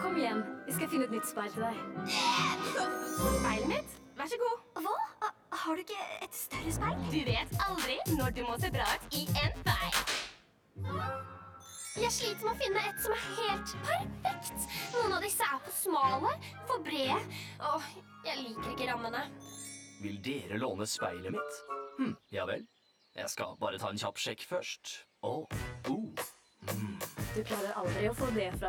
Kom igjen, vi skal finne et nytt speil til deg. Speilet mitt? Vær så god. Hva? Har du ikke et større speil? Du vet aldri når du må se bra ut i en feil. Jeg sliter med å finne et som er helt perfekt. Noen av disse er for smale, for brede. Åh, jeg liker ikke rammene. Vil dere låne speilet mitt? Ja vel. Jeg skal bare ta en kjapp sjekk først. Du Du klarer aldri å få det fra